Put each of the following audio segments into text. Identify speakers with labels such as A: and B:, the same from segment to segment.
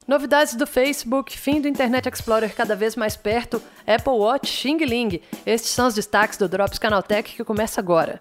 A: Novidades do Facebook, fim do Internet Explorer cada vez mais perto, Apple Watch, Xing Ling. Estes são os destaques do Drops Canaltech que começa agora.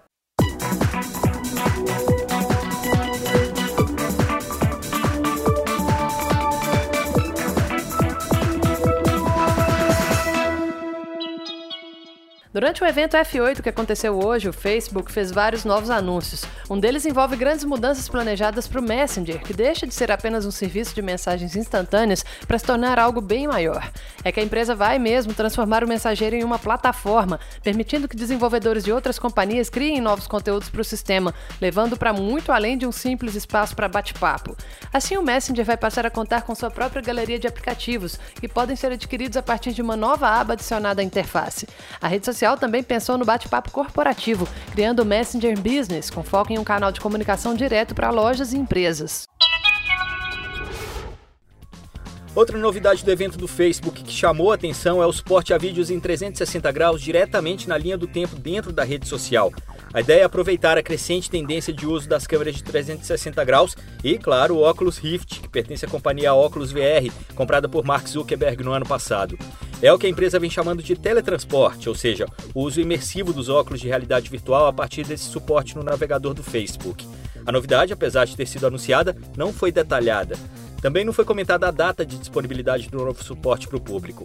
A: Durante o evento F8 que aconteceu hoje, o Facebook fez vários novos anúncios. Um deles envolve grandes mudanças planejadas para o Messenger, que deixa de ser apenas um serviço de mensagens instantâneas para se tornar algo bem maior. É que a empresa vai mesmo transformar o mensageiro em uma plataforma, permitindo que desenvolvedores de outras companhias criem novos conteúdos para o sistema, levando para muito além de um simples espaço para bate-papo. Assim, o Messenger vai passar a contar com sua própria galeria de aplicativos, que podem ser adquiridos a partir de uma nova aba adicionada à interface. A rede social também pensou no bate-papo corporativo, criando o Messenger Business, com foco em um canal de comunicação direto para lojas e empresas.
B: Outra novidade do evento do Facebook que chamou a atenção é o suporte a vídeos em 360 graus diretamente na linha do tempo dentro da rede social. A ideia é aproveitar a crescente tendência de uso das câmeras de 360 graus e, claro, o Oculus Rift, que pertence à companhia Oculus VR, comprada por Mark Zuckerberg no ano passado. É o que a empresa vem chamando de teletransporte, ou seja, o uso imersivo dos óculos de realidade virtual a partir desse suporte no navegador do Facebook. A novidade, apesar de ter sido anunciada, não foi detalhada. Também não foi comentada a data de disponibilidade do novo suporte para o público.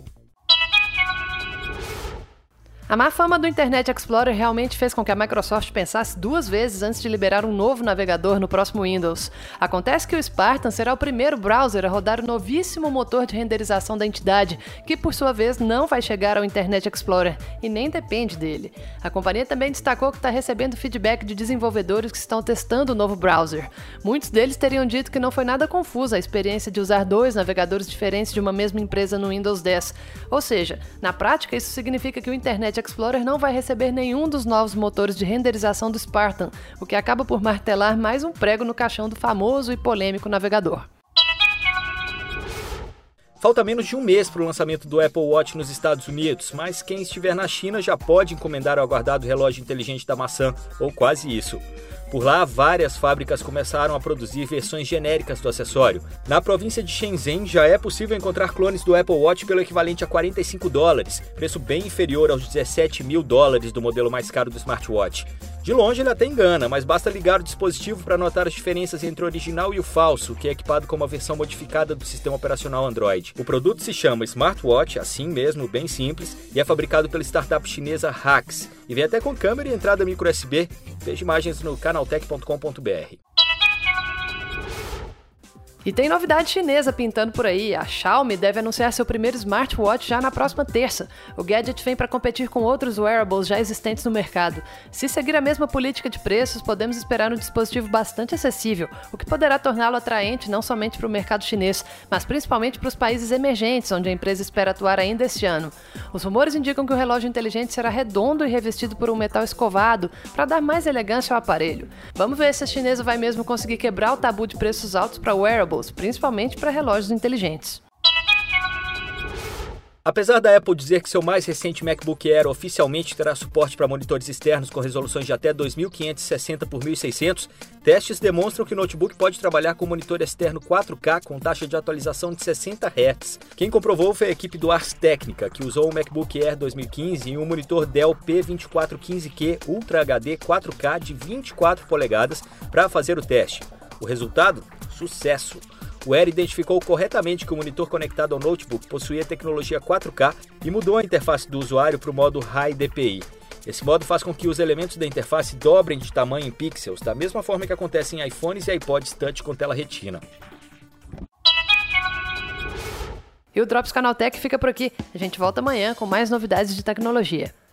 A: A má fama do Internet Explorer realmente fez com que a Microsoft pensasse duas vezes antes de liberar um novo navegador no próximo Windows. Acontece que o Spartan será o primeiro browser a rodar o novíssimo motor de renderização da entidade, que por sua vez não vai chegar ao Internet Explorer e nem depende dele. A companhia também destacou que está recebendo feedback de desenvolvedores que estão testando o novo browser. Muitos deles teriam dito que não foi nada confusa a experiência de usar dois navegadores diferentes de uma mesma empresa no Windows 10. Ou seja, na prática isso significa que o Internet Explorer não vai receber nenhum dos novos motores de renderização do Spartan, o que acaba por martelar mais um prego no caixão do famoso e polêmico navegador.
B: Falta menos de um mês para o lançamento do Apple Watch nos Estados Unidos, mas quem estiver na China já pode encomendar o aguardado relógio inteligente da maçã, ou quase isso. Por lá, várias fábricas começaram a produzir versões genéricas do acessório. Na província de Shenzhen, já é possível encontrar clones do Apple Watch pelo equivalente a $45, preço bem inferior aos $17 mil do modelo mais caro do smartwatch. De longe ele até engana, mas basta ligar o dispositivo para notar as diferenças entre o original e o falso, que é equipado com uma versão modificada do sistema operacional Android. O produto se chama Smartwatch, assim mesmo, bem simples, e é fabricado pela startup chinesa Hax, e vem até com câmera e entrada micro USB. Veja imagens no canaltech.com.br.
A: E tem novidade chinesa pintando por aí. A Xiaomi deve anunciar seu primeiro smartwatch já na próxima terça. O gadget vem para competir com outros wearables já existentes no mercado. Se seguir a mesma política de preços, podemos esperar um dispositivo bastante acessível, o que poderá torná-lo atraente não somente para o mercado chinês, mas principalmente para os países emergentes, onde a empresa espera atuar ainda este ano. Os rumores indicam que o relógio inteligente será redondo e revestido por um metal escovado, para dar mais elegância ao aparelho. Vamos ver se a chinesa vai mesmo conseguir quebrar o tabu de preços altos para wearables, principalmente para relógios inteligentes.
B: Apesar da Apple dizer que seu mais recente MacBook Air oficialmente terá suporte para monitores externos com resoluções de até 2560 por 1600, testes demonstram que o notebook pode trabalhar com monitor externo 4K com taxa de atualização de 60 Hz. Quem comprovou foi a equipe do Ars Technica, que usou um MacBook Air 2015 e um monitor Dell P2415Q Ultra HD 4K de 24 polegadas para fazer o teste. O resultado? Sucesso! O Air identificou corretamente que o monitor conectado ao notebook possuía tecnologia 4K e mudou a interface do usuário para o modo High DPI. Esse modo faz com que os elementos da interface dobrem de tamanho em pixels, da mesma forma que acontece em iPhones e iPods Touch com tela retina.
A: E o Drops Canaltech fica por aqui. A gente volta amanhã com mais novidades de tecnologia.